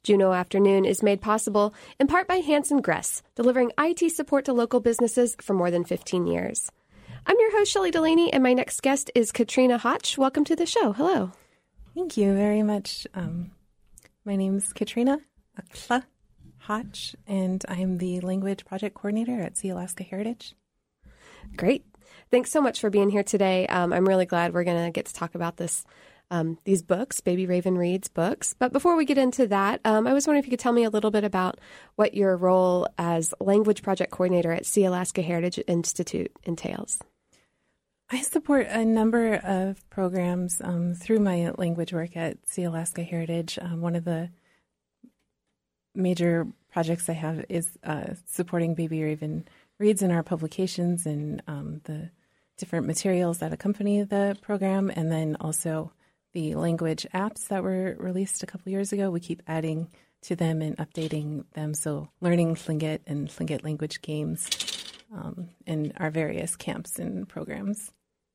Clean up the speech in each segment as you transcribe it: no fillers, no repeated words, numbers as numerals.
Juneau Afternoon is made possible in part by Hanson Gress, delivering IT support to local businesses for more than 15 years. I'm your host, Shelley Delaney, and my next guest is Katrina Hotch. Welcome to the show. Hello. Thank you very much. My name is Katrina Akla Hotch, and I'm the language project coordinator at Sealaska Heritage. Great. Thanks so much for being here today. I'm really glad we're going to get to talk about these books, Baby Raven Reads books. But before we get into that, I was wondering if you could tell me a little bit about what your role as language project coordinator at Sealaska Heritage Institute entails. I support a number of programs through my language work at Sealaska Heritage. One of the major projects I have is supporting Baby Raven Reads in our publications and the different materials that accompany the program, and then also the language apps that were released a couple years ago. We keep adding to them and updating them. So learning Tlingit and Tlingit language games in our various camps and programs.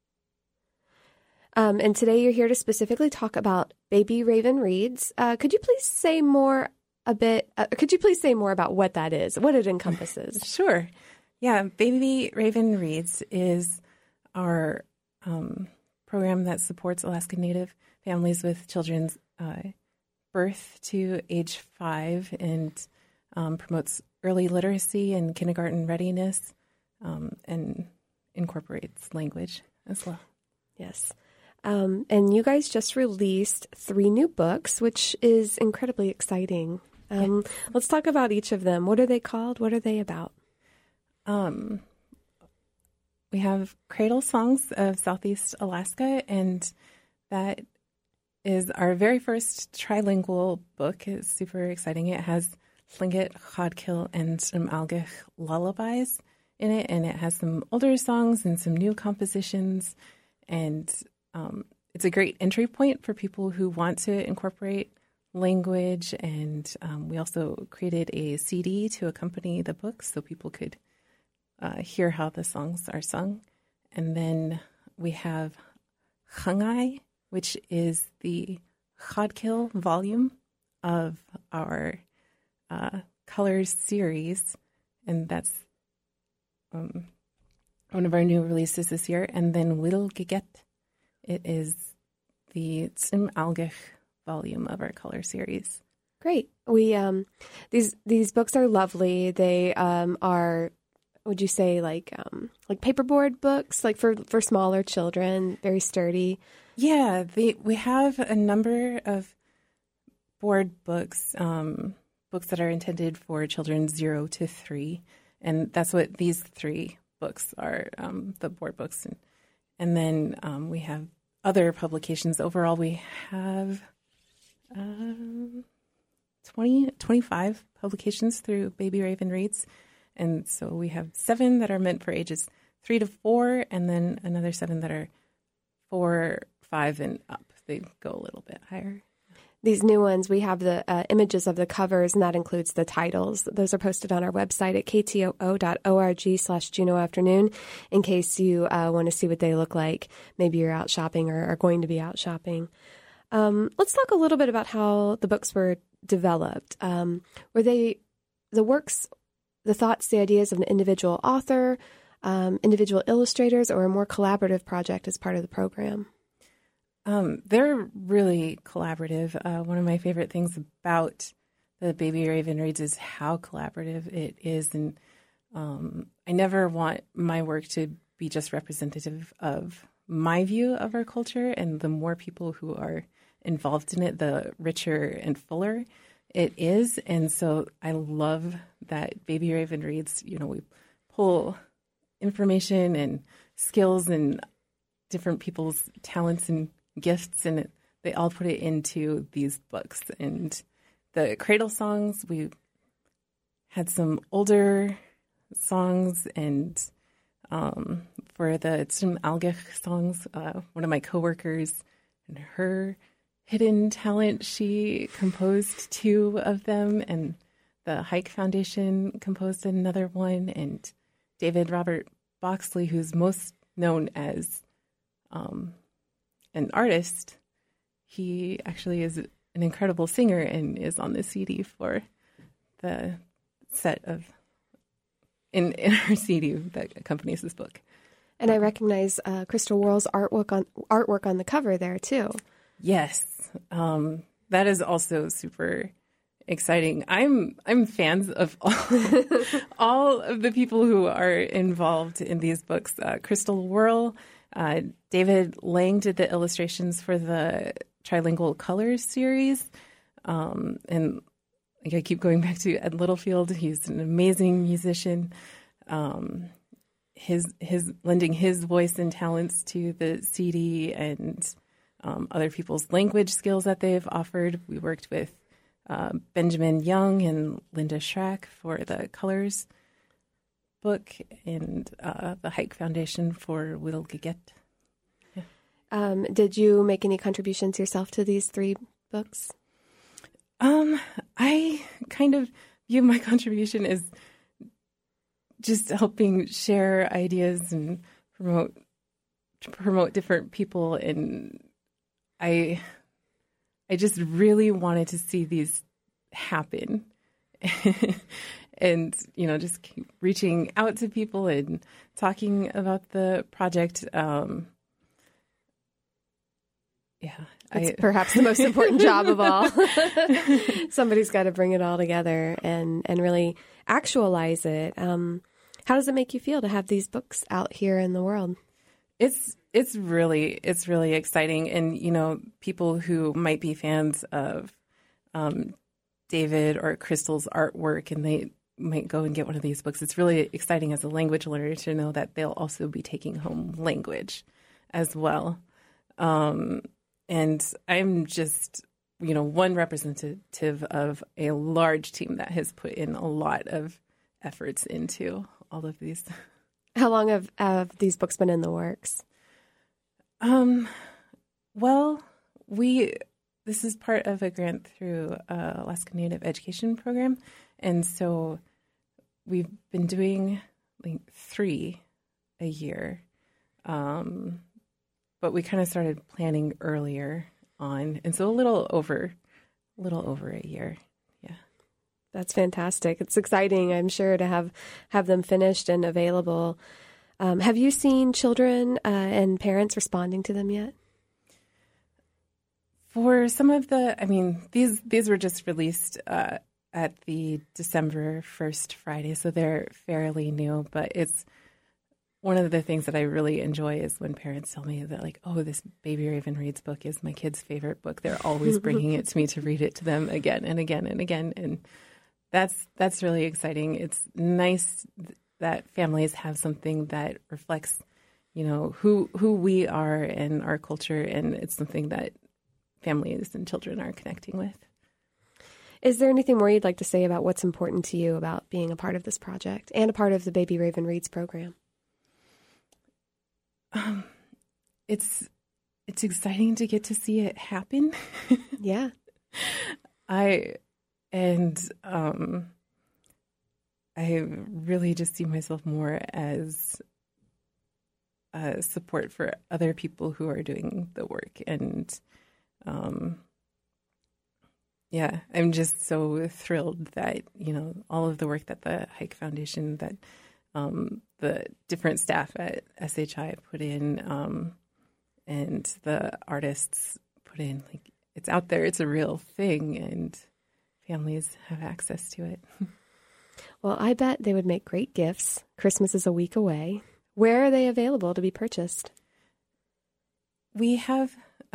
And today you're here to specifically talk about Baby Raven Reads. Could you please say more about what that is, what it encompasses? Sure. Yeah, Baby Raven Reads is our program that supports Alaska Native families with children's birth to age 5 and promotes early literacy and kindergarten readiness and incorporates language as well. Yes. And you guys just released 3 new books, which is incredibly exciting. Let's talk about each of them. What are they called? What are they about? We have Cradle Songs of Southeast Alaska, and that is our very first trilingual book. It's super exciting. It has Tlingit, Chodkil, and some Algich lullabies in it, and it has some older songs and some new compositions, and it's a great entry point for people who want to incorporate language, and we also created a CD to accompany the book so people could hear how the songs are sung. And then we have Hangai, which is the Chodkil volume of our Colors series, and that's one of our new releases this year. And then Will Giget, it is the Tsim Algich volume of our Color series. Great. We these books are lovely. They are, would you say, like paperboard books, like for smaller children, very sturdy? Yeah, we have a number of board books, books that are intended for children 0 to 3, and that's what these 3 books are, the board books. And then we have other publications. Overall, we have 25 publications through Baby Raven Reads. And so we have 7 that are meant for ages 3 to 4, and then another 7 that are 4, 5, and up. They go a little bit higher. These new ones, we have the images of the covers, and that includes the titles. Those are posted on our website at ktoo.org/Juneau Afternoon in case you want to see what they look like. Maybe you're out shopping or are going to be out shopping. Let's talk a little bit about how the books were developed. Were they the works, the thoughts, the ideas of an individual author, individual illustrators, or a more collaborative project as part of the program? They're really collaborative. One of my favorite things about the Baby Raven Reads is how collaborative it is. And I never want my work to be just representative of my view of our culture. And the more people who are involved in it, the richer and fuller it is. And so I love that Baby Raven Reads, we pull information and skills and different people's talents and gifts, and they all put it into these books. And the Cradle Songs, we had some older songs, and for the Tsim Algich songs, one of my coworkers and her hidden talent, she composed 2 of them, and the Hike Foundation composed another one, and David Robert Boxley, who's most known as an artist, he actually is an incredible singer and is on the CD for the set of in our CD that accompanies this book. And I recognize Crystal Worrell's artwork on the cover there too. Yes, that is also super exciting. I'm fans of all of the people who are involved in these books. Crystal Worrell, David Lang did the illustrations for the Trilingual Colors series, and I keep going back to Ed Littlefield. He's an amazing musician. His lending his voice and talents to the CD and other people's language skills that they've offered. We worked with Benjamin Young and Linda Schrack for the Colors book, and the Hike Foundation for Will Geget. Yeah. Did you make any contributions yourself to these 3 books? I kind of view my contribution as just helping share ideas and promote different people, and I just really wanted to see these happen, and just keep reaching out to people and talking about the project. It's perhaps the most important job of all. Somebody's got to bring it all together and really actualize it. How does it make you feel to have these books out here in the world? It's really exciting, and people who might be fans of David or Crystal's artwork, and they might go and get one of these books. It's really exciting as a language learner to know that they'll also be taking home language as well. And I'm just, one representative of a large team that has put in a lot of efforts into all of these. How long have these books been in the works? Well, this is part of a grant through Alaska Native Education Program. And so we've been doing 3 a year. But we kind of started planning earlier on, and so a little over a year. Yeah, that's fantastic. It's exciting, I'm sure, to have them finished and available. Have you seen children and parents responding to them yet? For some of these were just released at the December 1st Friday, so they're fairly new. But it's one of the things that I really enjoy is when parents tell me that, this Baby Raven Reads book is my kid's favorite book. They're always bringing it to me to read it to them again and again and again. And that's really exciting. It's nice that families have something that reflects, who we are and our culture. And it's something that families and children are connecting with. Is there anything more you'd like to say about what's important to you about being a part of this project and a part of the Baby Raven Reads program? It's exciting to get to see it happen. Yeah. I really just see myself more as a support for other people who are doing the work. And I'm just so thrilled that, all of the work that the Hike Foundation, that the different staff at SHI put in, and the artists put in, it's out there, it's a real thing, and families have access to it. Well, I bet they would make great gifts. Christmas is a week away. Where are they available to be purchased? We have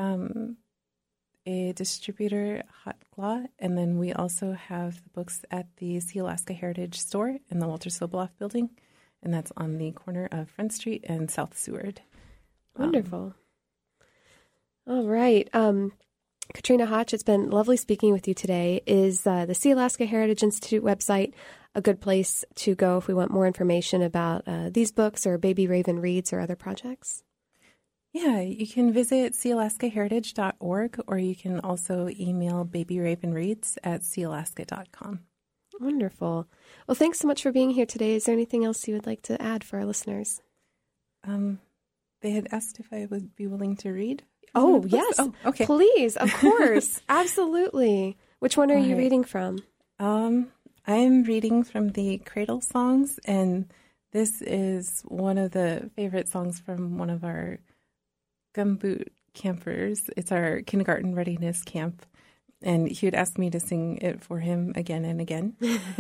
a distributor, Hot Claw, and then we also have the books at the Sealaska Heritage Store in the Walter Soboloff building, and that's on the corner of Front Street and South Seward. Wonderful. All right. Katrina Hotch, it's been lovely speaking with you today. Is the Sealaska Heritage Institute website a good place to go if we want more information about these books or Baby Raven Reads or other projects? Yeah, you can visit sealaskaheritage.org, or you can also email babyravenreads@sealaska.com. Wonderful. Well, thanks so much for being here today. Is there anything else you would like to add for our listeners? They had asked if I would be willing to read. Oh, yes. Oh, okay. Please, of course. Absolutely. Which one are you right. reading from? I'm reading from the Cradle Songs, and this is one of the favorite songs from one of our Gumboot campers. It's our kindergarten readiness camp, and he would ask me to sing it for him again and again.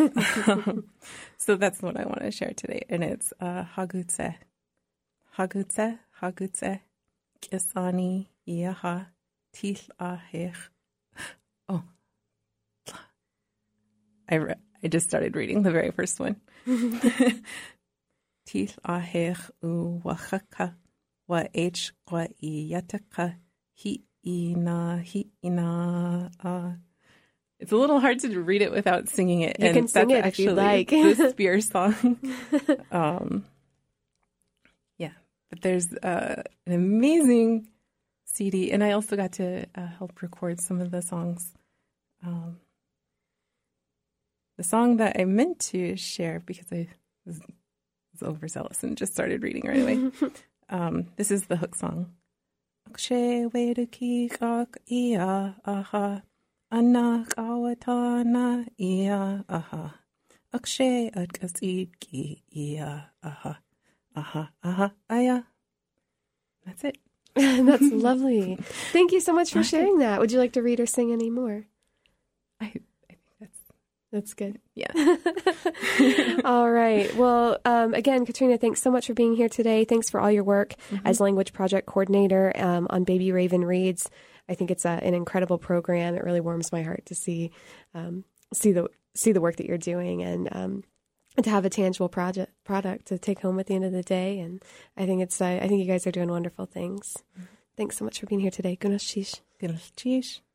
So that's what I want to share today, and it's Hagutse. Hagutse, Hagutse, Kisani, Iaha, Tith Ahech. Oh, I just started reading the very first one. Tith Ahech U Wachaka, Wa H Wa Iataka, Hi Ina. It's a little hard to read it without singing it. You can sing it if you like. The Spear song. Yeah, but there's an amazing CD, and I also got to help record some of the songs. The song that I meant to share, because I was overzealous and just started reading right away. This is the hook song. Akshe wedukik ia aha, anak awatana ia aha, akshe adkasiki ia aha, aha aya. That's it. That's lovely. Thank you so much for sharing that. Would you like to read or sing any more? I think that's good. Yeah. All right. Well, again, Katrina, thanks so much for being here today. Thanks for all your work as language project coordinator on Baby Raven Reads. I think it's an incredible program. It really warms my heart to see the work that you're doing and to have a tangible product to take home at the end of the day. And I think I think you guys are doing wonderful things. Thanks so much for being here today. Gunashish. Gunashish.